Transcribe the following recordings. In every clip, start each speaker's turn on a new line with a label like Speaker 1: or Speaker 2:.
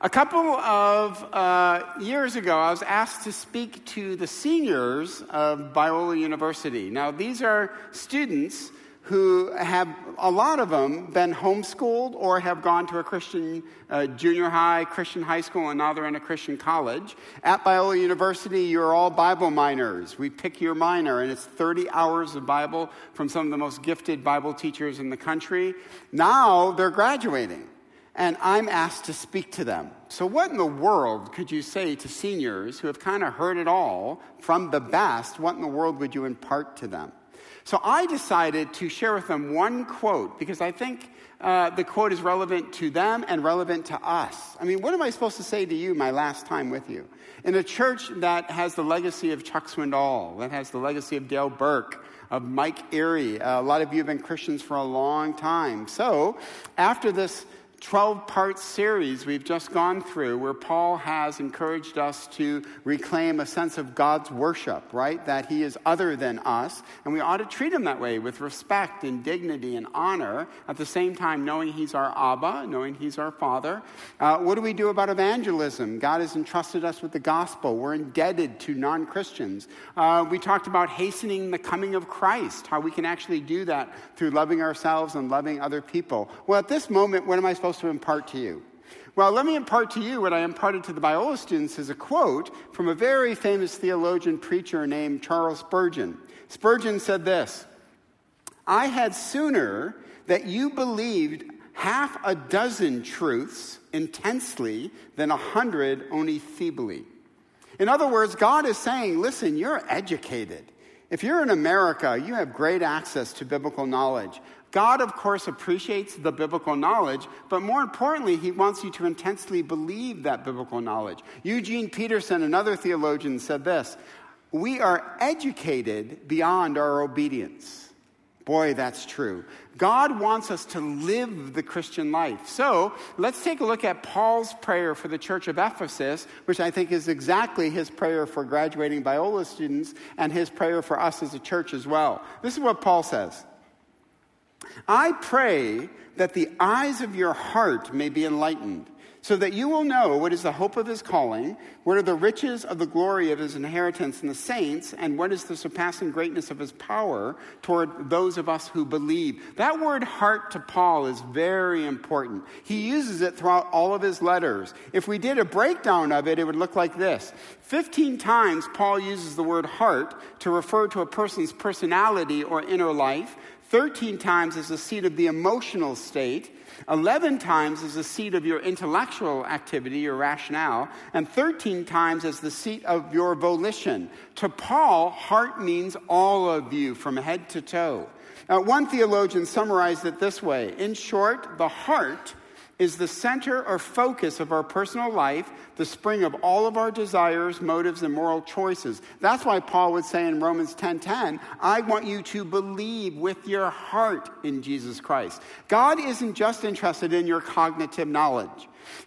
Speaker 1: A couple of years ago, I was asked to speak to the seniors of Biola University. Now, these are students who have, a lot of them, been homeschooled or have gone to a Christian junior high, Christian high school, and now they're in a Christian college. At Biola University, you're all Bible minors. We pick your minor, and it's 30 hours of Bible from some of the most gifted Bible teachers in the country. Now they're graduating, and I'm asked to speak to them. So what in the world could you say to seniors who have kind of heard it all from the best? What in the world would you impart to them? So I decided to share with them one quote, because I think the quote is relevant to them and relevant to us. I mean, what am I supposed to say to you my last time with you? In a church that has the legacy of Chuck Swindoll, that has the legacy of Dale Burke, of Mike Erie. A lot of you have been Christians for a long time. So after this 12-part series we've just gone through, where Paul has encouraged us to reclaim a sense of God's worship, right? That he is other than us, and we ought to treat him that way with respect and dignity and honor, at the same time knowing he's our Abba, knowing he's our Father. What do we do about evangelism? God has entrusted us with the gospel. We're indebted to non-Christians. We talked about hastening the coming of Christ, how we can actually do that through loving ourselves and loving other people. Well, at this moment, what am I supposed to impart to you? Well, let me impart to you what I imparted to the Biola students is a quote from a very famous theologian preacher named Charles Spurgeon. Spurgeon said this: "I had sooner that you believed half a dozen truths intensely than 100 only feebly." In other words, God is saying, listen, you're educated. If you're in America, you have great access to biblical knowledge. God, of course, appreciates the biblical knowledge, but more importantly, he wants you to intensely believe that biblical knowledge. Eugene Peterson, another theologian, said this: "We are educated beyond our obedience." Boy, that's true. God wants us to live the Christian life. So let's take a look at Paul's prayer for the church of Ephesus, which I think is exactly his prayer for graduating Biola students and his prayer for us as a church as well. This is what Paul says: "I pray that the eyes of your heart may be enlightened, so that you will know what is the hope of his calling, what are the riches of the glory of his inheritance in the saints, and what is the surpassing greatness of his power toward those of us who believe." That word heart to Paul is very important. He uses it throughout all of his letters. If we did a breakdown of it, it would look like this. 15 times Paul uses the word heart to refer to a person's personality or inner life. 13 times as the seat of the emotional state, 11 times as the seat of your intellectual activity, your rationale, and 13 times as the seat of your volition. To Paul, heart means all of you from head to toe. One theologian summarized it this way: in short, the heart is the center or focus of our personal life, the spring of all of our desires, motives, and moral choices. That's why Paul would say in Romans 10:10, "I want you to believe with your heart in Jesus Christ." God isn't just interested in your cognitive knowledge.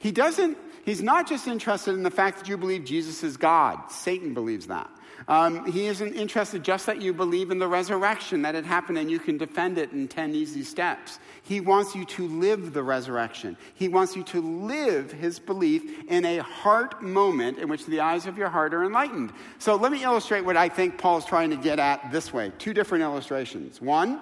Speaker 1: He's not just interested in the fact that you believe Jesus is God. Satan believes that. He isn't interested just that you believe in the resurrection, that it happened and you can defend it in 10 easy steps. He wants you to live the resurrection. He wants you to live his belief in a heart moment in which the eyes of your heart are enlightened. So let me illustrate what I think Paul's trying to get at this way. Two different illustrations. One,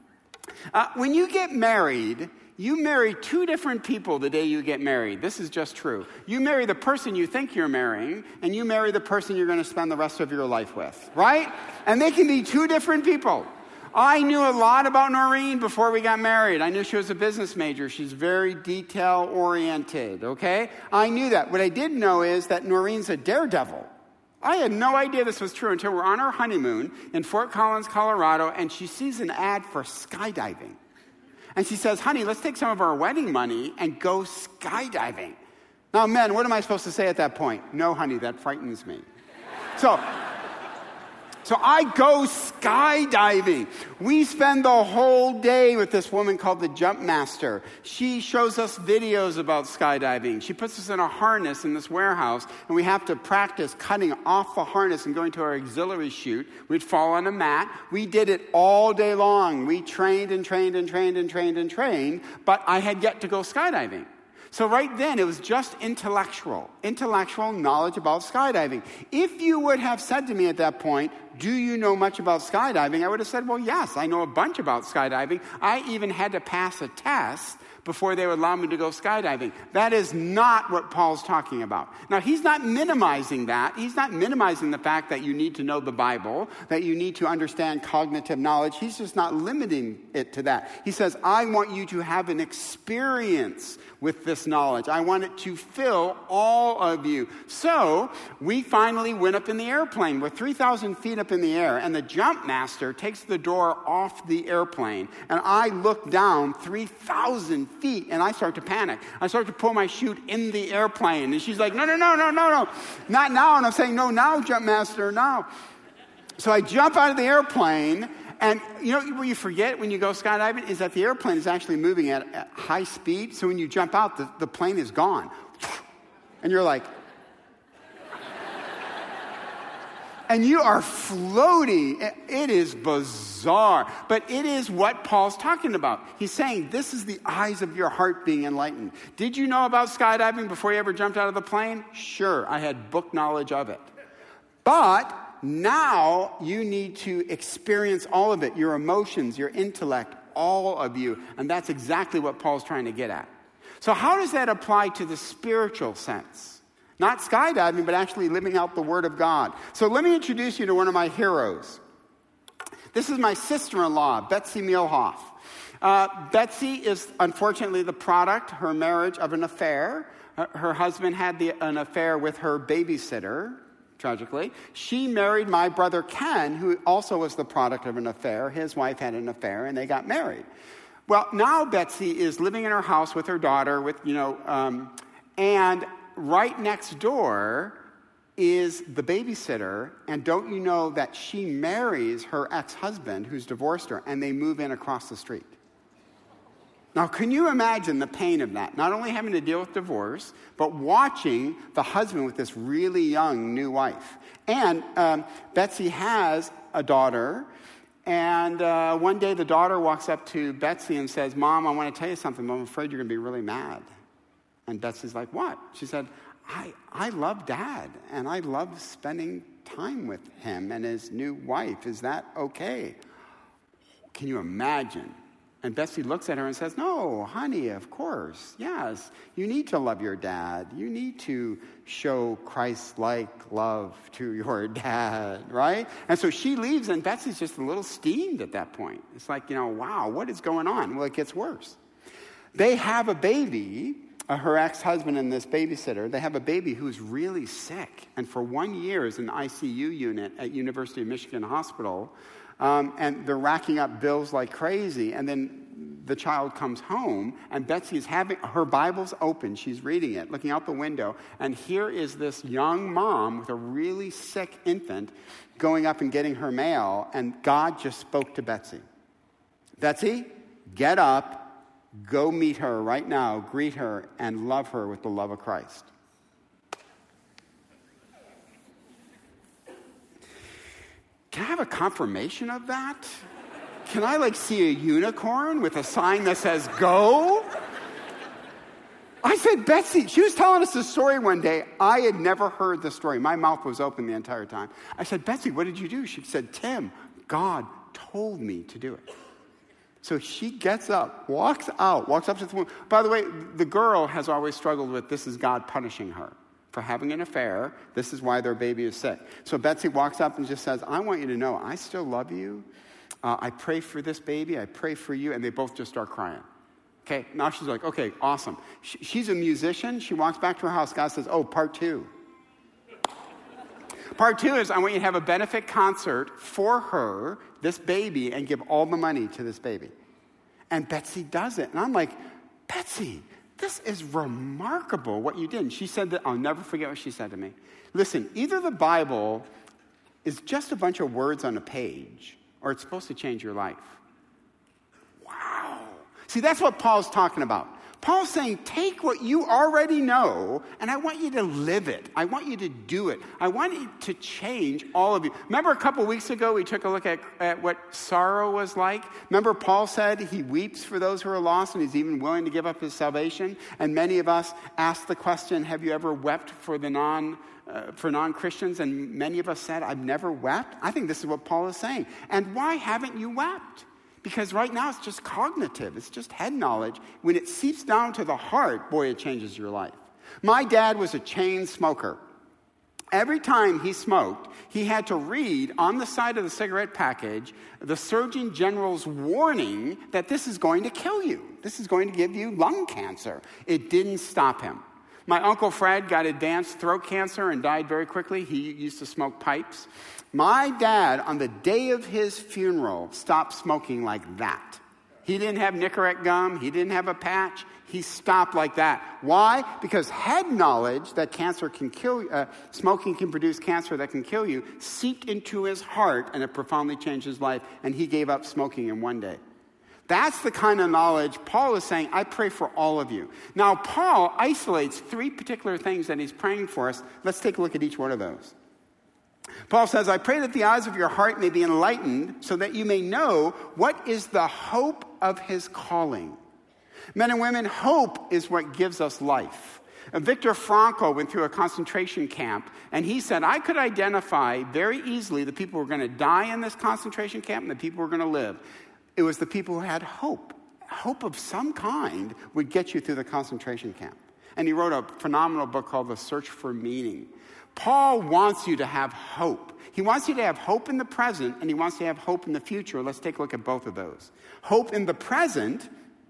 Speaker 1: when you get married, you marry two different people the day you get married. This is just true. You marry the person you think you're marrying, and you marry the person you're going to spend the rest of your life with, right? And they can be two different people. I knew a lot about Noreen before we got married. I knew she was a business major. She's very detail-oriented, okay? I knew that. What I didn't know is that Noreen's a daredevil. I had no idea this was true until we're on our honeymoon in Fort Collins, Colorado, and she sees an ad for skydiving. And she says, "Honey, let's take some of our wedding money and go skydiving." Now, men, what am I supposed to say at that point? "No, honey, that frightens me." So I go skydiving. We spend the whole day with this woman called the Jump Master. She shows us videos about skydiving. She puts us in a harness in this warehouse, and we have to practice cutting off the harness and going to our auxiliary chute. We'd fall on a mat. We did it all day long. We trained and trained and trained and trained and trained, but I had yet to go skydiving. So right then, it was just intellectual knowledge about skydiving. If you would have said to me at that point, do you know much about skydiving? I would have said, well, yes, I know a bunch about skydiving. I even had to pass a test before they would allow me to go skydiving. That is not what Paul's talking about. Now, he's not minimizing that. He's not minimizing the fact that you need to know the Bible, that you need to understand cognitive knowledge. He's just not limiting it to that. He says, I want you to have an experience with this knowledge. I want it to fill all of you. So we finally went up in the airplane. We're 3,000 feet up in the air, and the jump master takes the door off the airplane, and I look down 3,000 feet, and I start to panic. I start to pull my chute in the airplane, and she's like, no, not now. And I'm saying, no, now, jump master, now. So I jump out of the airplane. And you know what you forget when you go skydiving is that the airplane is actually moving at high speed. So when you jump out, the plane is gone. And you're like... and you are floating. It is bizarre. But it is what Paul's talking about. He's saying this is the eyes of your heart being enlightened. Did you know about skydiving before you ever jumped out of the plane? Sure, I had book knowledge of it. But... now you need to experience all of it, your emotions, your intellect, all of you. And that's exactly what Paul's trying to get at. So how does that apply to the spiritual sense? Not skydiving, but actually living out the Word of God. So let me introduce you to one of my heroes. This is my sister-in-law, Betsy Mielhoff. Betsy is unfortunately the product, her marriage, of an affair. Her husband had an affair with her babysitter. Tragically. She married my brother Ken, who also was the product of an affair. His wife had an affair, and they got married. Well, now Betsy is living in her house with her daughter, and right next door is the babysitter, and don't you know that she marries her ex-husband, who's divorced her, and they move in across the street. Now, can you imagine the pain of that? Not only having to deal with divorce, but watching the husband with this really young new wife. And Betsy has a daughter, and one day the daughter walks up to Betsy and says, Mom, I want to tell you something, but I'm afraid you're going to be really mad. And Betsy's like, what? She said, I love Dad, and I love spending time with him and his new wife. Is that okay? Can you imagine? And Betsy looks at her and says, no, honey, of course, yes. You need to love your dad. You need to show Christ-like love to your dad, right? And so she leaves, and Betsy's just a little steamed at that point. It's like, wow, what is going on? Well, it gets worse. They have a baby, her ex-husband and this babysitter, they have a baby who's really sick. And for 1 year is in the ICU unit at University of Michigan Hospital. And they're racking up bills like crazy. And then the child comes home, and Betsy is having her Bible's open. She's reading it, looking out the window. And here is this young mom with a really sick infant going up and getting her mail. And God just spoke to Betsy. Betsy, get up, go meet her right now, greet her, and love her with the love of Christ. Can I have a confirmation of that? Can I see a unicorn with a sign that says go? I said, Betsy, she was telling us the story one day. I had never heard the story. My mouth was open the entire time. I said, Betsy, what did you do? She said, Tim, God told me to do it. So she gets up, walks up to the window. By the way, the girl has always struggled with this is God punishing her for having an affair. This is why their baby is sick. So Betsy walks up and just says, I want you to know I still love you. I pray for this baby. I pray for you. And they both just start crying. Okay, now she's like, okay, awesome. She's a musician. She walks back to her house. God says, part 2. Part 2 is I want you to have a benefit concert for her, this baby, and give all the money to this baby. And Betsy does it. And I'm like, Betsy, this is remarkable what you did. And she said that, I'll never forget what she said to me. Listen, either the Bible is just a bunch of words on a page, or it's supposed to change your life. Wow. See, that's what Paul's talking about. Paul's saying, take what you already know, and I want you to live it. I want you to do it. I want it to change all of you. Remember a couple weeks ago, we took a look at what sorrow was like? Remember Paul said he weeps for those who are lost, and he's even willing to give up his salvation? And many of us asked the question, have you ever wept for non-Christians? And many of us said, I've never wept. I think this is what Paul is saying. And why haven't you wept? Because right now it's just cognitive. It's just head knowledge. When it seeps down to the heart, boy, it changes your life. My dad was a chain smoker. Every time he smoked, he had to read on the side of the cigarette package the Surgeon General's warning that this is going to kill you. This is going to give you lung cancer. It didn't stop him. My Uncle Fred got advanced throat cancer and died very quickly. He used to smoke pipes. My dad, on the day of his funeral, stopped smoking like that. He didn't have Nicorette gum. He didn't have a patch. He stopped like that. Why? Because head knowledge that cancer can kill you, smoking can produce cancer that can kill you, seeped into his heart, and it profoundly changed his life, and he gave up smoking in one day. That's the kind of knowledge Paul is saying, I pray for all of you. Now, Paul isolates 3 particular things that he's praying for us. Let's take a look at each one of those. Paul says, I pray that the eyes of your heart may be enlightened so that you may know what is the hope of his calling. Men and women, hope is what gives us life. Viktor Frankl went through a concentration camp, and he said, I could identify very easily the people who were going to die in this concentration camp and the people who were going to live. It was the people who had hope. Hope of some kind would get you through the concentration camp. And he wrote a phenomenal book called The Search for Meaning. Paul wants you to have hope. He wants you to have hope in the present, and he wants you to have hope in the future. Let's take a look at both of those. Hope in the present,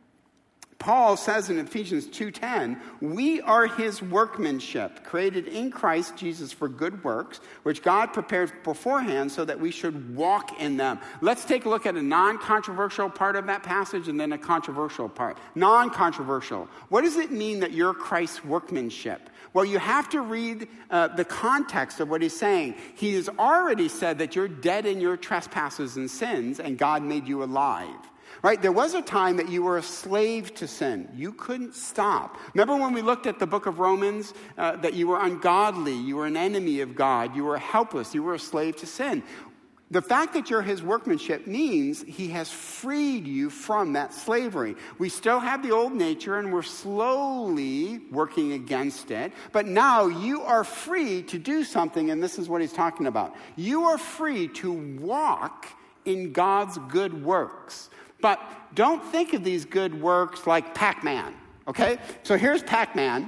Speaker 1: Paul says in Ephesians 2:10, we are his workmanship, created in Christ Jesus for good works, which God prepared beforehand so that we should walk in them. Let's take a look at a non-controversial part of that passage and then a controversial part. Non-controversial. What does it mean that you're Christ's workmanship? Well, you have to read the context of what he's saying. He has already said that you're dead in your trespasses and sins, and God made you alive. Right? There was a time that you were a slave to sin. You couldn't stop. Remember when we looked at the book of Romans, that you were ungodly, you were an enemy of God, you were helpless, you were a slave to sin. The fact that you're his workmanship means he has freed you from that slavery. We still have the old nature and we're slowly working against it. But now you are free to do something, and this is what he's talking about. You are free to walk in God's good works. But don't think of these good works like Pac-Man, okay? So here's Pac-Man.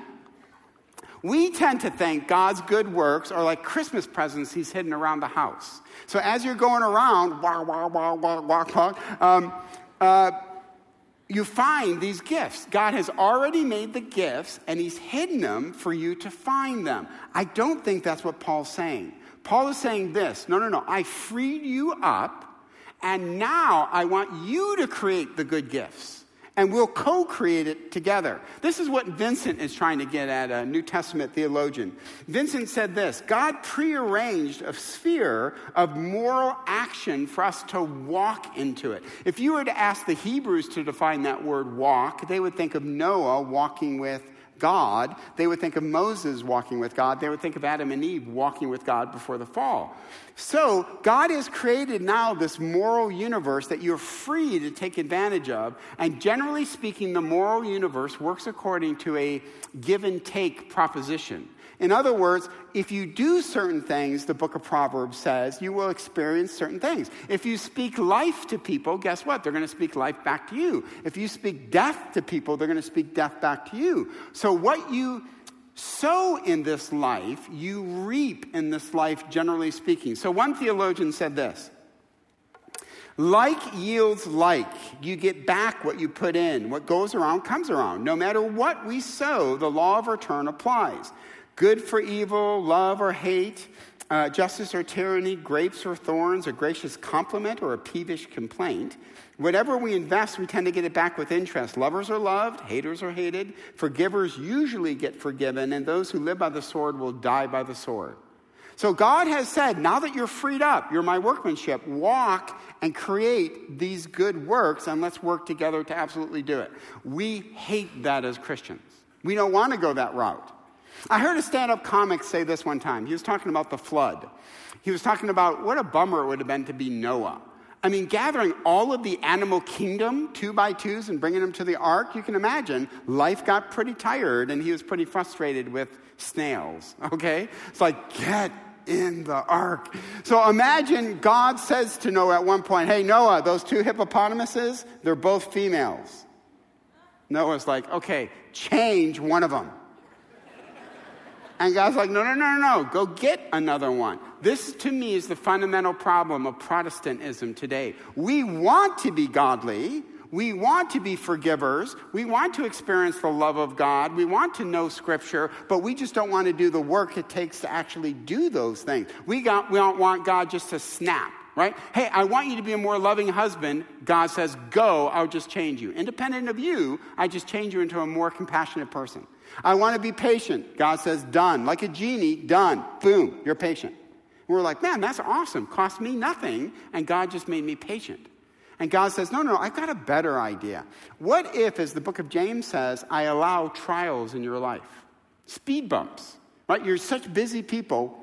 Speaker 1: We tend to think God's good works are like Christmas presents he's hidden around the house. So as you're going around, you find these gifts. God has already made the gifts, and he's hidden them for you to find them. I don't think that's what Paul's saying. Paul is saying this, no, I freed you up, and now I want you to create the good gifts. And we'll co-create it together. This is what Vincent is trying to get at, a New Testament theologian. Vincent said this: God prearranged a sphere of moral action for us to walk into it. If you were to ask the Hebrews to define that word walk, they would think of Noah walking with God. They would think of Moses walking with God. They would think of Adam and Eve walking with God before the fall. So God has created now this moral universe that you're free to take advantage of. And generally speaking, the moral universe works according to a give and take proposition. In other words, if you do certain things, the book of Proverbs says, you will experience certain things. If you speak life to people, guess what? They're going to speak life back to you. If you speak death to people, they're going to speak death back to you. So what you sow in this life, you reap in this life, generally speaking. So one theologian said this: like yields like. You get back what you put in. What goes around comes around. No matter what we sow, the law of return applies. Good for evil, love or hate, justice or tyranny, grapes or thorns, a gracious compliment or a peevish complaint. Whatever we invest, we tend to get it back with interest. Lovers are loved, haters are hated. Forgivers usually get forgiven, and those who live by the sword will die by the sword. So God has said, now that you're freed up, you're my workmanship, walk and create these good works, and let's work together to absolutely do it. We hate that as Christians. We don't want to go that route. I heard a stand-up comic say this one time. He was talking about the flood. He was talking about what a bummer it would have been to be Noah. I mean, gathering all of the animal kingdom, 2 by 2s, and bringing them to the ark, you can imagine, life got pretty tired, and he was pretty frustrated with snails, okay? It's like, get in the ark. So imagine God says to Noah at one point, hey, Noah, those 2 hippopotamuses, they're both females. Noah's like, okay, change one of them. And God's like, no, go get another one. This, to me, is the fundamental problem of Protestantism today. We want to be godly. We want to be forgivers. We want to experience the love of God. We want to know Scripture, but we just don't want to do the work it takes to actually do those things. We don't want God just to snap, right? Hey, I want you to be a more loving husband. God says, go, I'll just change you. Independent of you, I just change you into a more compassionate person. I want to be patient. God says, done. Like a genie, done. Boom, you're patient. And we're like, man, that's awesome. Cost me nothing, and God just made me patient. And God says, no, I've got a better idea. What if, as the book of James says, I allow trials in your life? Speed bumps, right? You're such busy people.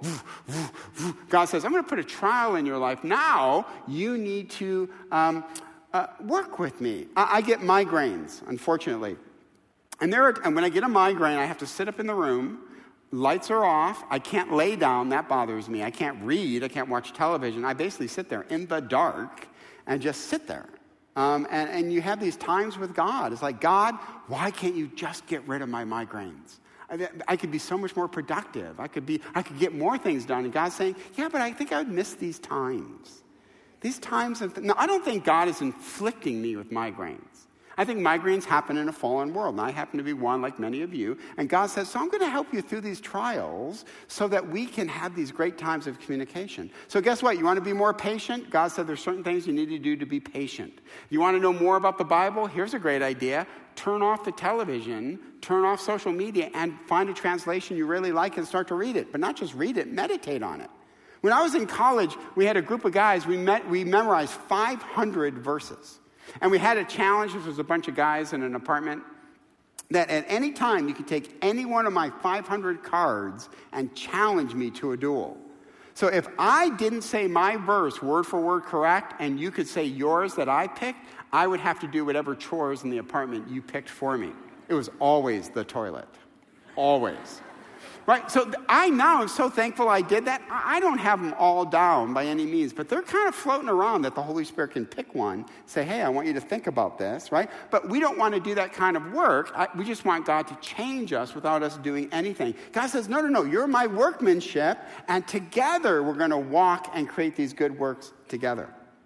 Speaker 1: God says, I'm going to put a trial in your life. Now you need to work with me. I get migraines, unfortunately. And when I get a migraine, I have to sit up in the room. Lights are off. I can't lay down. That bothers me. I can't read. I can't watch television. I basically sit there in the dark and just sit there. And you have these times with God. It's like, God, why can't you just get rid of my migraines? I could be so much more productive. I could get more things done. And God's saying, yeah, but I think I would miss these times. These times no, I don't think God is inflicting me with migraines. I think migraines happen in a fallen world, and I happen to be one like many of you. And God says, so I'm going to help you through these trials so that we can have these great times of communication. So guess what? You want to be more patient? God said there's certain things you need to do to be patient. You want to know more about the Bible? Here's a great idea. Turn off the television, turn off social media, and find a translation you really like and start to read it. But not just read it, meditate on it. When I was in college, we had a group of guys, we memorized 500 verses. And we had a challenge. This was a bunch of guys in an apartment that at any time you could take any one of my 500 cards and challenge me to a duel. So if I didn't say my verse word for word correct and you could say yours that I picked, I would have to do whatever chores in the apartment you picked for me. It was always the toilet. Always. Right? So I now am so thankful I did that. I don't have them all down by any means, but they're kind of floating around that the Holy Spirit can pick one, say, hey, I want you to think about this, right? But we don't want to do that kind of work. We just want God to change us without us doing anything. God says, no, you're my workmanship, and together we're going to walk and create these good works together.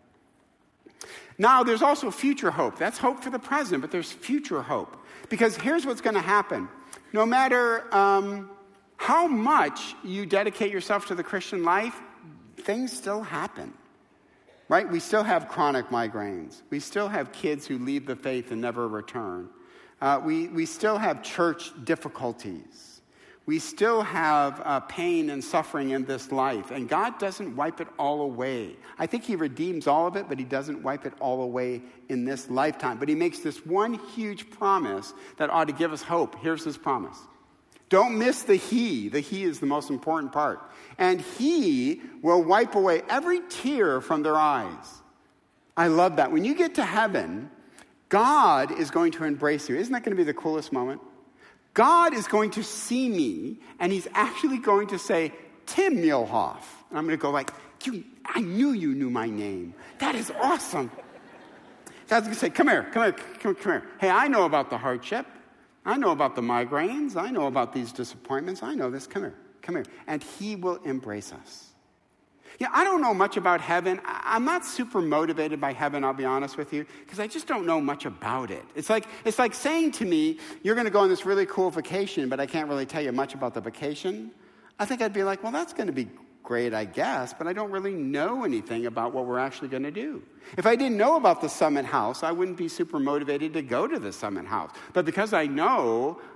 Speaker 1: Now, there's also future hope. That's hope for the present, but there's future hope. Because here's what's going to happen. No matter how much you dedicate yourself to the Christian life, things still happen, right? We still have chronic migraines. We still have kids who leave the faith and never return. We still have church difficulties. We still have pain and suffering in this life, and God doesn't wipe it all away. I think he redeems all of it, but he doesn't wipe it all away in this lifetime. But he makes this one huge promise that ought to give us hope. Here's his promise. Don't miss the he. The he is the most important part. And he will wipe away every tear from their eyes. I love that. When you get to heaven, God is going to embrace you. Isn't that going to be the coolest moment? God is going to see me, and he's actually going to say, Tim Muehlhoff. And I'm going to go like, I knew you knew my name. That is awesome. God's going to say, come here. Hey, I know about the hardship. I know about the migraines. I know about these disappointments. I know this. Come here. And he will embrace us. Yeah, I don't know much about heaven. I'm not super motivated by heaven, I'll be honest with you, because I just don't know much about it. It's like saying to me, you're going to go on this really cool vacation, but I can't really tell you much about the vacation. I think I'd be like, well, that's going to be great, I guess, but I don't really know anything about what we're actually going to do. If I didn't know about the Summit House, I wouldn't be super motivated to go to the Summit House. But because I know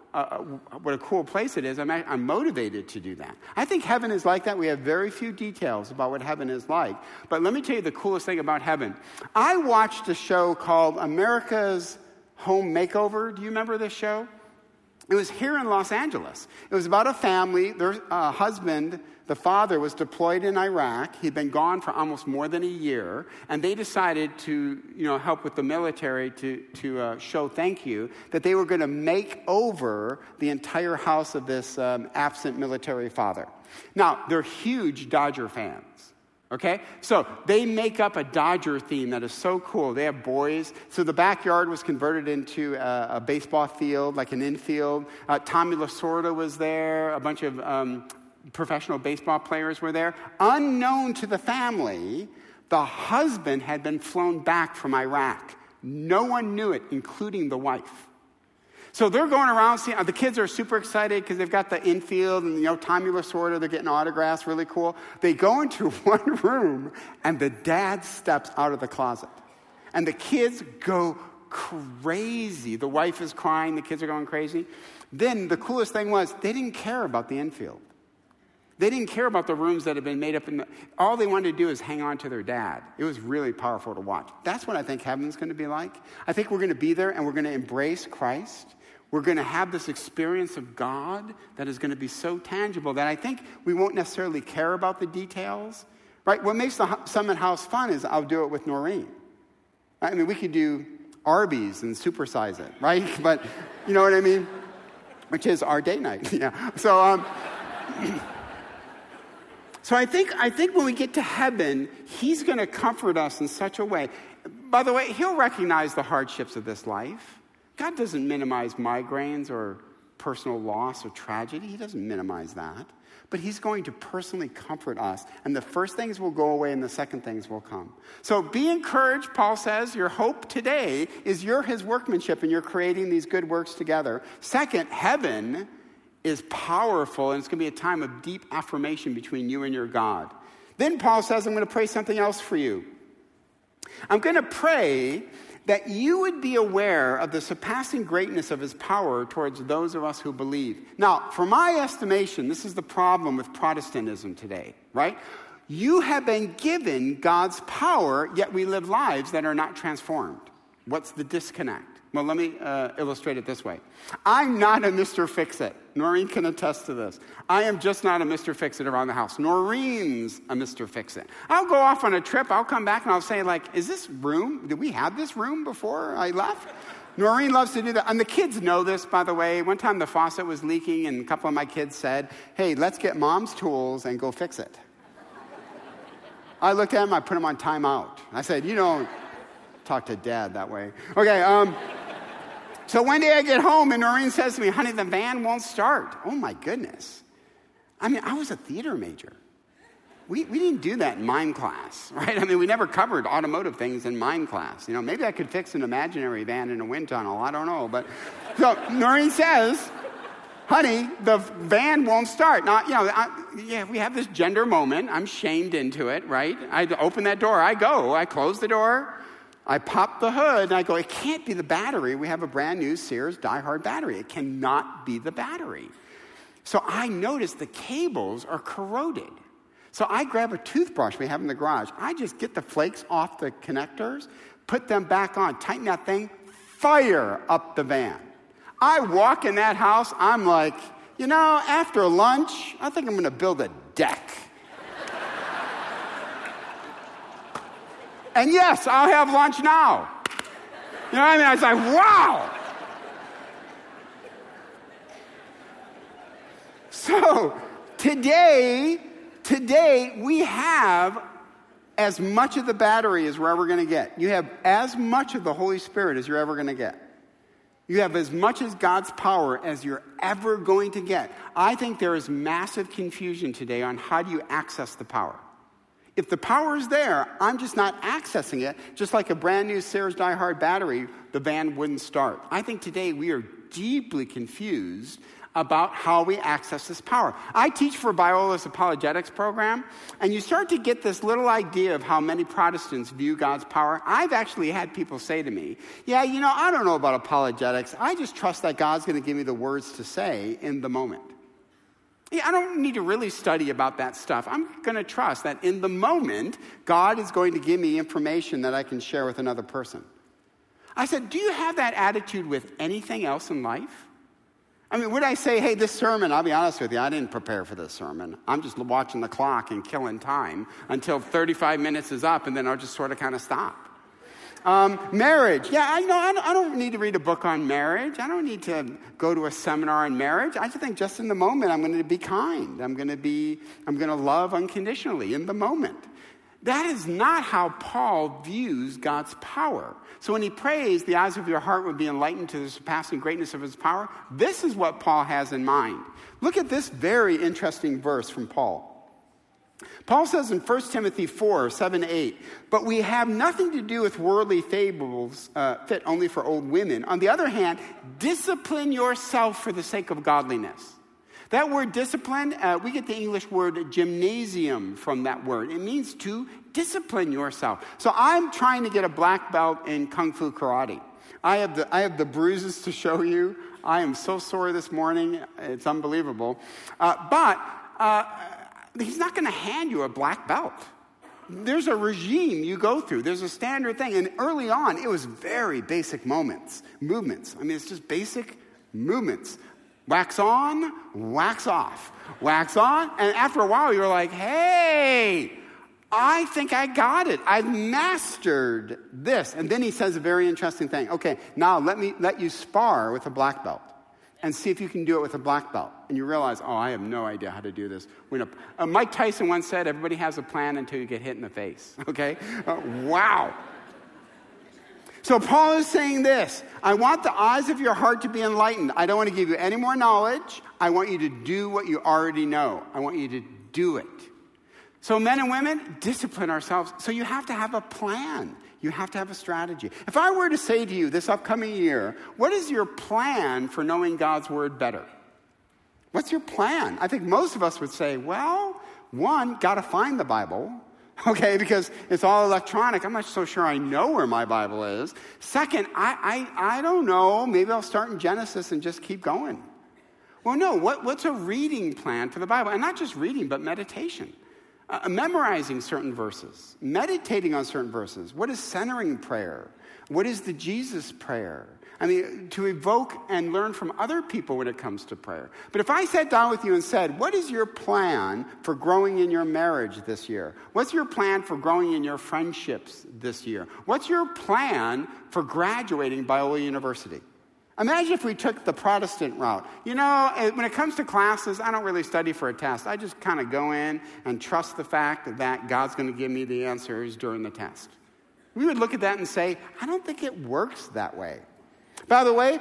Speaker 1: what a cool place it is, I'm motivated to do that. I think heaven is like that. We have very few details about what heaven is like. But let me tell you the coolest thing about heaven. I watched a show called America's Home Makeover. Do you remember this show? It was here in Los Angeles. It was about a family. Their husband, the father, was deployed in Iraq. He'd been gone for almost more than a year, and they decided to, help with the military to show thank you, that they were going to make over the entire house of this absent military father. Now, they're huge Dodger fans. Okay? So they make up a Dodger theme that is so cool. They have boys. So the backyard was converted into a baseball field, like an infield. Tommy Lasorda was there. A bunch of professional baseball players were there. Unknown to the family, the husband had been flown back from Iraq. No one knew it, including the wife. So they're going around, the kids are super excited because they've got the infield and, Tommy Lasorda, they're getting autographs, really cool. They go into one room and the dad steps out of the closet. And the kids go crazy. The wife is crying, the kids are going crazy. Then the coolest thing was they didn't care about the infield. They didn't care about the rooms that had been made up. All they wanted to do is hang on to their dad. It was really powerful to watch. That's what I think heaven's going to be like. I think we're going to be there and we're going to embrace Christ. We're going to have this experience of God that is going to be so tangible that I think we won't necessarily care about the details. Right? What makes the Summit House fun is I'll do it with Noreen. I mean, we could do Arby's and supersize it, right? But you know what I mean? Which is our date night. Yeah. So, So I think when we get to heaven, he's going to comfort us in such a way. By the way, he'll recognize the hardships of this life. God doesn't minimize migraines or personal loss or tragedy. He doesn't minimize that. But he's going to personally comfort us. And the first things will go away and the second things will come. So be encouraged, Paul says. Your hope today is you're his workmanship and you're creating these good works together. Second, heaven is powerful, and it's going to be a time of deep affirmation between you and your God. Then Paul says, I'm going to pray something else for you. I'm going to pray that you would be aware of the surpassing greatness of his power towards those of us who believe. Now, for my estimation, this is the problem with Protestantism today, right? You have been given God's power, yet we live lives that are not transformed. What's the disconnect? Well, let me illustrate it this way. I'm not a Mr. Fix-It. Noreen can attest to this. I am just not a Mr. Fix-It around the house. Noreen's a Mr. Fix-It. I'll go off on a trip. I'll come back and I'll say, is this room? Did we have this room before I left? Noreen loves to do that. And the kids know this, by the way. One time the faucet was leaking and a couple of my kids said, hey, let's get mom's tools and go fix it. I looked at them. I put them on timeout. I said, you don't talk to dad that way. Okay, so one day I get home and Noreen says to me, honey, the van won't start. Oh my goodness. I mean, I was a theater major. We didn't do that in mime class, right? I mean, we never covered automotive things in mime class. Maybe I could fix an imaginary van in a wind tunnel. I don't know. But so Noreen says, honey, the van won't start. Now, we have this gender moment. I'm shamed into it, right? I open that door. I close the door. I pop the hood, and I go, it can't be the battery. We have a brand new Sears Die-Hard battery. It cannot be the battery. So I notice the cables are corroded. So I grab a toothbrush we have in the garage. I just get the flakes off the connectors, put them back on, tighten that thing, fire up the van. I walk in that house, I'm like, after lunch, I think I'm going to build a deck. And yes, I'll have lunch now. You know what I mean? I was like, wow. So today we have as much of the battery as we're ever going to get. You have as much of the Holy Spirit as you're ever going to get. You have as much as God's power as you're ever going to get. I think there is massive confusion today on how do you access the power. If the power is there, I'm just not accessing it. Just like a brand new Sears Die-Hard battery, the van wouldn't start. I think today we are deeply confused about how we access this power. I teach for Biola's apologetics program, and you start to get this little idea of how many Protestants view God's power. I've actually had people say to me, yeah, I don't know about apologetics. I just trust that God's going to give me the words to say in the moment. Yeah, I don't need to really study about that stuff. I'm going to trust that in the moment, God is going to give me information that I can share with another person. I said, do you have that attitude with anything else in life? I mean, would I say, hey, this sermon, I'll be honest with you, I didn't prepare for this sermon. I'm just watching the clock and killing time until 35 minutes is up, and then I'll just sort of kind of stop. Marriage. Yeah, I don't need to read a book on marriage. I don't need to go to a seminar on marriage. I just think just in the moment, I'm going to be kind. I'm going to love unconditionally in the moment. That is not how Paul views God's power. So when he prays, the eyes of your heart would be enlightened to the surpassing greatness of his power, this is what Paul has in mind. Look at this very interesting verse from Paul. Paul says in 1 Timothy 4, 7, 8, but we have nothing to do with worldly fables fit only for old women. On the other hand, discipline yourself for the sake of godliness. That word discipline, we get the English word gymnasium from that word. It means to discipline yourself. So I'm trying to get a black belt in Kung Fu Karate. I have the bruises to show you. I am so sore this morning. It's unbelievable. But he's not going to hand you a black belt. There's a regime you go through. There's a standard thing. And early on, it was very basic movements. I mean, it's just basic movements. Wax on, wax off. Wax on, and after a while you're like, hey, I think I got it. I've mastered this. And then he says a very interesting thing. Okay, now let you spar with a black belt and see if you can do it with a black belt. And you realize, I have no idea how to do this. Mike Tyson once said, everybody has a plan until you get hit in the face. Okay? Wow. So Paul is saying this, I want the eyes of your heart to be enlightened. I don't want to give you any more knowledge. I want you to do what you already know. I want you to do it. So men and women, discipline ourselves. So you have to have a plan. You have to have a strategy. If I were to say to you this upcoming year, what is your plan for knowing God's word better? What's your plan? I think most of us would say, well, one, got to find the Bible. Okay, because it's all electronic. I'm not so sure I know where my Bible is. Second, I don't know. Maybe I'll start in Genesis and just keep going. Well, no, what's a reading plan for the Bible? And not just reading, but meditation. Memorizing certain verses. Meditating on certain verses. What is centering prayer? What is the Jesus prayer? I mean, to evoke and learn from other people when it comes to prayer. But if I sat down with you and said, what is your plan for growing in your marriage this year? What's your plan for growing in your friendships this year? What's your plan for graduating Biola University? Imagine if we took the Protestant route. When it comes to classes, I don't really study for a test. I just kind of go in and trust the fact that God's going to give me the answers during the test. We would look at that and say, I don't think it works that way. By the way,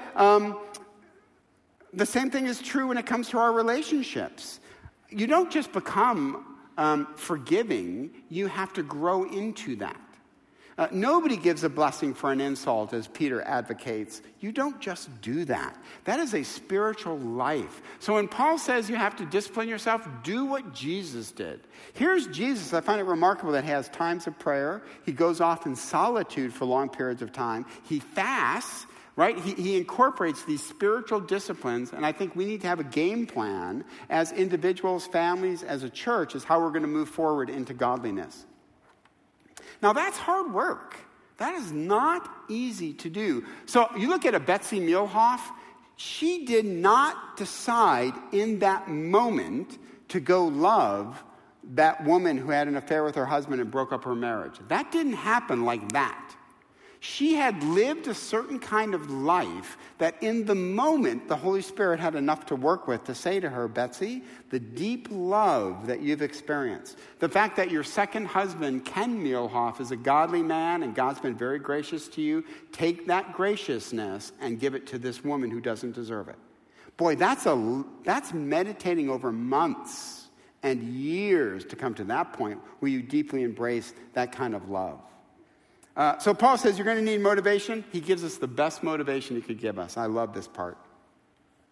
Speaker 1: the same thing is true when it comes to our relationships. You don't just become forgiving, you have to grow into that. Nobody gives a blessing for an insult, as Peter advocates. You don't just do that. That is a spiritual life. So when Paul says you have to discipline yourself, do what Jesus did. Here's Jesus. I find it remarkable that he has times of prayer. He goes off in solitude for long periods of time. He fasts. Right? He incorporates these spiritual disciplines, and I think we need to have a game plan as individuals, families, as a church, as how we're going to move forward into godliness. Now, that's hard work. That is not easy to do. So you look at a Betsy Mielhoff, she did not decide in that moment to go love that woman who had an affair with her husband and broke up her marriage. That didn't happen like that. She had lived a certain kind of life that in the moment, the Holy Spirit had enough to work with to say to her, Betsy, the deep love that you've experienced, the fact that your second husband, Ken Mielhoff, is a godly man and God's been very gracious to you, take that graciousness and give it to this woman who doesn't deserve it. Boy, that's meditating over months and years to come to that point where you deeply embrace that kind of love. So Paul says you're going to need motivation. He gives us the best motivation he could give us. I love this part.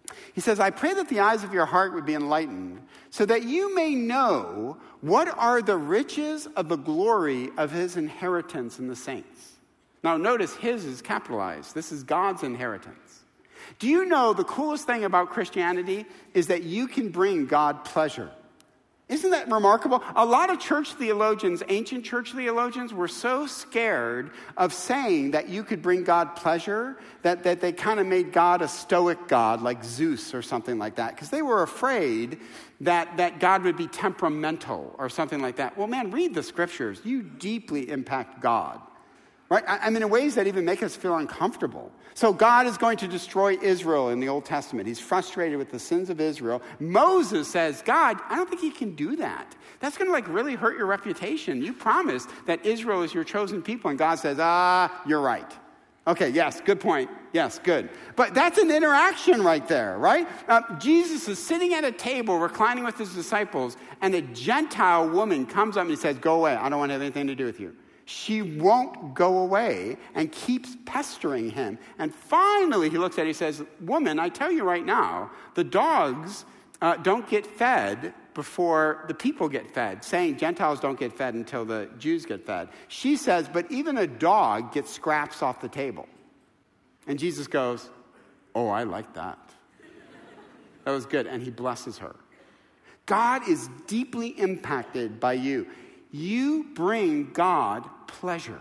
Speaker 1: He says, I pray that the eyes of your heart would be enlightened, so that you may know what are the riches of the glory of his inheritance in the saints. Now notice his is capitalized. This is God's inheritance. Do you know the coolest thing about Christianity is that you can bring God pleasure? Isn't that remarkable? A lot of church theologians, ancient church theologians, were so scared of saying that you could bring God pleasure that they kind of made God a stoic God like Zeus or something like that, because they were afraid that God would be temperamental or something like that. Well, man, read the scriptures. You deeply impact God. Right? I mean, in ways that even make us feel uncomfortable. So God is going to destroy Israel in the Old Testament. He's frustrated with the sins of Israel. Moses says, God, I don't think he can do that. That's going to really hurt your reputation. You promised that Israel is your chosen people. And God says, you're right. Okay, yes, good point. Yes, good. But that's an interaction right there, right? Jesus is sitting at a table reclining with his disciples, and a Gentile woman comes up and he says, go away. I don't want to have anything to do with you. She won't go away and keeps pestering him. And finally, he looks at her and says, woman, I tell you right now, the dogs don't get fed before the people get fed, saying Gentiles don't get fed until the Jews get fed. She says, but even a dog gets scraps off the table. And Jesus goes, oh, I like that. That was good. And he blesses her. God is deeply impacted by you. You bring God pleasure.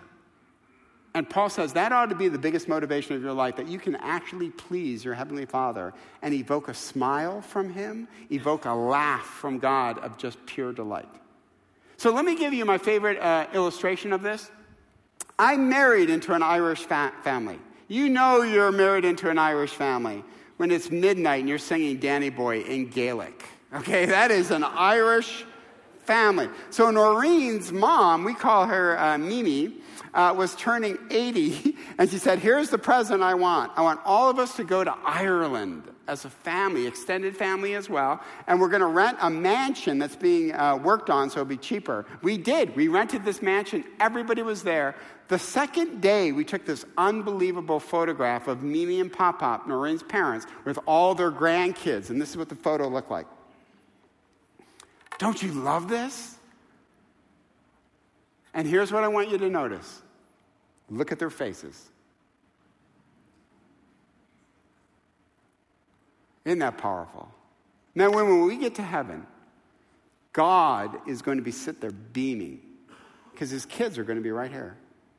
Speaker 1: And Paul says that ought to be the biggest motivation of your life, that you can actually please your Heavenly Father and evoke a smile from him, evoke a laugh from God of just pure delight. So let me give you my favorite illustration of this. I'm married into an Irish family. You know you're married into an Irish family when it's midnight and you're singing Danny Boy in Gaelic. Okay, that is an Irish family. So Noreen's mom, we call her Mimi, was turning 80, and she said, here's the present I want. I want all of us to go to Ireland as a family, extended family as well, and we're going to rent a mansion that's being worked on so it'll be cheaper. We did. We rented this mansion. Everybody was there. The second day, we took this unbelievable photograph of Mimi and Pop-Pop, Noreen's parents, with all their grandkids, and this is what the photo looked like. Don't you love this? And here's what I want you to notice. Look at their faces. Isn't that powerful? Now, when we get to heaven, God is going to be sit there beaming because his kids are going to be right here.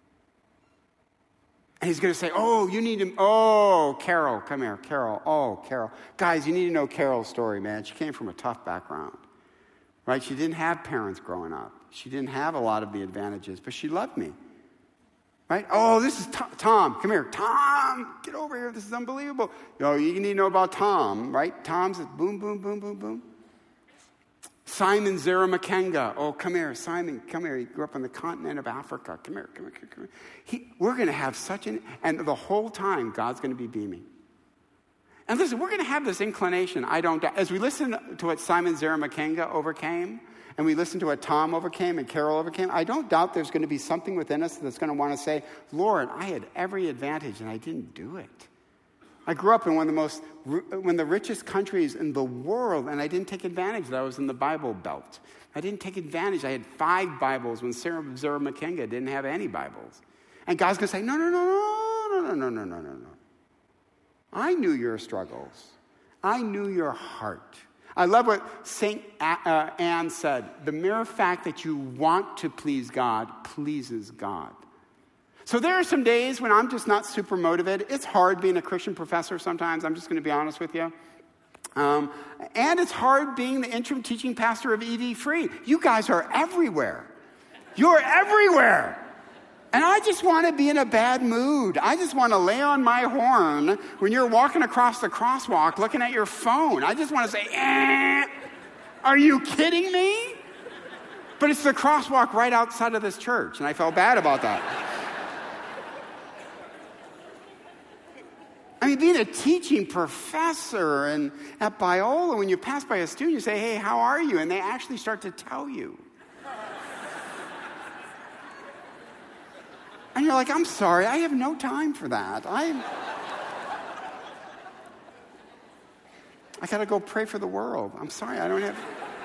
Speaker 1: And he's going to say, oh, you need to, oh, Carol, come here, Carol. Oh, Carol. Guys, you need to know Carol's story, man. She came from a tough background. Right? She didn't have parents growing up. She didn't have a lot of the advantages, but she loved me. Right? Oh, this is Tom. Come here. Tom, get over here. This is unbelievable. You need to know about Tom, right? Tom's boom, boom, boom, boom, boom. Simon Zera Makenga. Oh, come here. Simon, come here. He grew up on the continent of Africa. Come here, come here, come here. We're going to have and the whole time, God's going to be beaming. And listen, we're going to have this inclination, I don't doubt. As we listen to what Simon Zera Makenga overcame, and we listen to what Tom overcame and Carol overcame, I don't doubt there's going to be something within us that's going to want to say, Lord, I had every advantage and I didn't do it. I grew up in one of the richest countries in the world, and I didn't take advantage that I was in the Bible Belt. I didn't take advantage. I had 5 Bibles when Sarah Zera Makenga didn't have any Bibles. And God's going to say, no. I knew your struggles. I knew your heart. I love what St. Anne said. The mere fact that you want to please God pleases God. So there are some days when I'm just not super motivated. It's hard being a Christian professor sometimes. I'm just going to be honest with you. And it's hard being the interim teaching pastor of EV Free. You guys are everywhere. You're everywhere. And I just want to be in a bad mood. I just want to lay on my horn when you're walking across the crosswalk looking at your phone. I just want to say, are you kidding me? But it's the crosswalk right outside of this church, and I felt bad about that. I mean, being a teaching professor and at Biola, when you pass by a student, you say, hey, how are you? And they actually start to tell you. And you're like, I'm sorry, I have no time for that. I got to go pray for the world. I'm sorry, I don't have...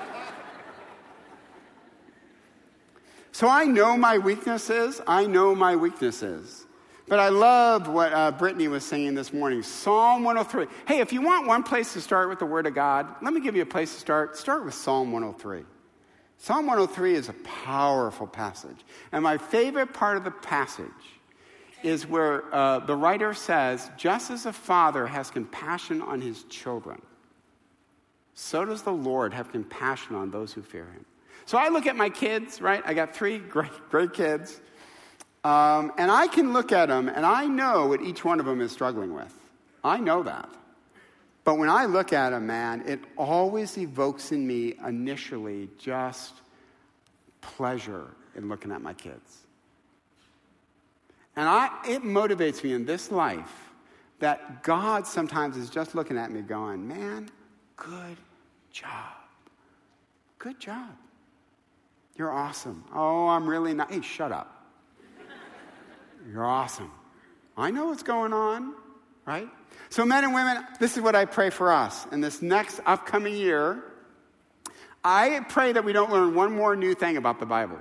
Speaker 1: So I know my weaknesses. But I love what Brittany was singing this morning. Psalm 103. Hey, if you want one place to start with the Word of God, let me give you a place to start. Start with Psalm 103. Psalm 103 is a powerful passage. And my favorite part of the passage is where the writer says, just as a father has compassion on his children, so does the Lord have compassion on those who fear him. So I look at my kids, right? I got 3 great kids. And I can look at them, and I know what each one of them is struggling with. I know that. But when I look at them, man, it always evokes in me initially just pleasure in looking at my kids. And it motivates me in this life that God sometimes is just looking at me going, man, good job. Good job. You're awesome. Oh, I'm really not. Hey, shut up. You're awesome. I know what's going on, right? So men and women, this is what I pray for us. In this next upcoming year, I pray that we don't learn one more new thing about the Bible.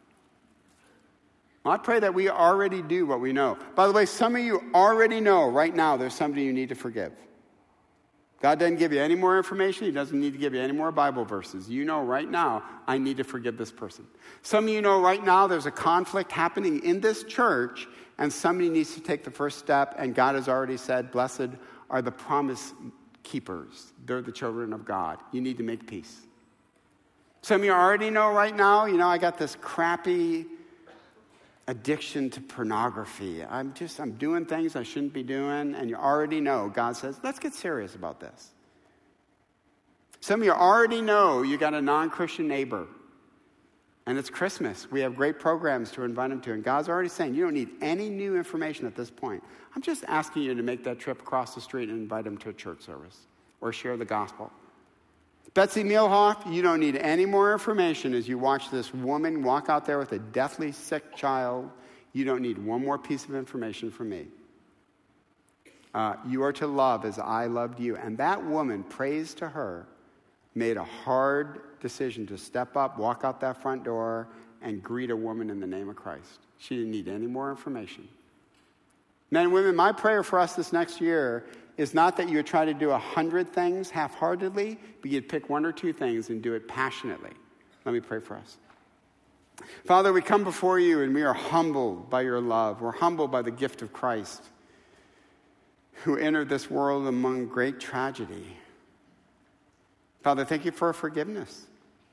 Speaker 1: I pray that we already do what we know. By the way, some of you already know right now there's somebody you need to forgive. God doesn't give you any more information. He doesn't need to give you any more Bible verses. You know right now, I need to forgive this person. Some of you know right now there's a conflict happening in this church, and somebody needs to take the first step, and God has already said, blessed are the promise keepers. They're the children of God. You need to make peace. Some of you already know right now, I got this crappy addiction to pornography. I'm doing things I shouldn't be doing, and you already know. God says, let's get serious about this. Some of you already know you got a non-Christian neighbor, and it's Christmas. We have great programs to invite them to, and God's already saying, you don't need any new information at this point. I'm just asking you to make that trip across the street and invite them to a church service or share the gospel. Betsy Mielhoff, you don't need any more information as you watch this woman walk out there with a deathly sick child. You don't need one more piece of information from me. You are to love as I loved you. And that woman, praise to her, made a hard decision to step up, walk out that front door, and greet a woman in the name of Christ. She didn't need any more information. Men and women, my prayer for us this next year is not that you would try to do 100 things half-heartedly, but you'd pick 1 or 2 things and do it passionately. Let me pray for us. Father, we come before you and we are humbled by your love. We're humbled by the gift of Christ, who entered this world among great tragedy. Father, thank you for forgiveness.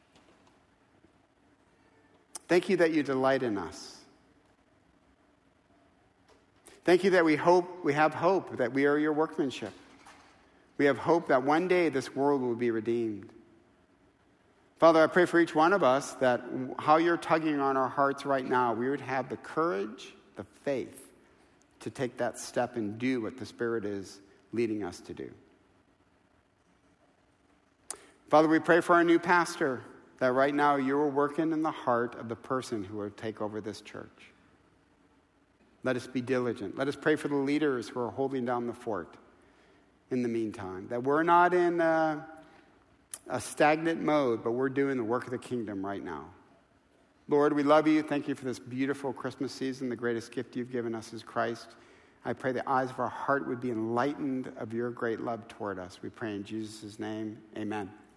Speaker 1: Thank you that you delight in us. Thank you that we have hope that we are your workmanship. We have hope that one day this world will be redeemed. Father, I pray for each one of us that how you're tugging on our hearts right now, we would have the courage, the faith to take that step and do what the Spirit is leading us to do. Father, we pray for our new pastor, that right now you are working in the heart of the person who will take over this church. Let us be diligent. Let us pray for the leaders who are holding down the fort in the meantime. That we're not in a stagnant mode, but we're doing the work of the kingdom right now. Lord, we love you. Thank you for this beautiful Christmas season. The greatest gift you've given us is Christ. I pray the eyes of our heart would be enlightened of your great love toward us. We pray in Jesus' name. Amen.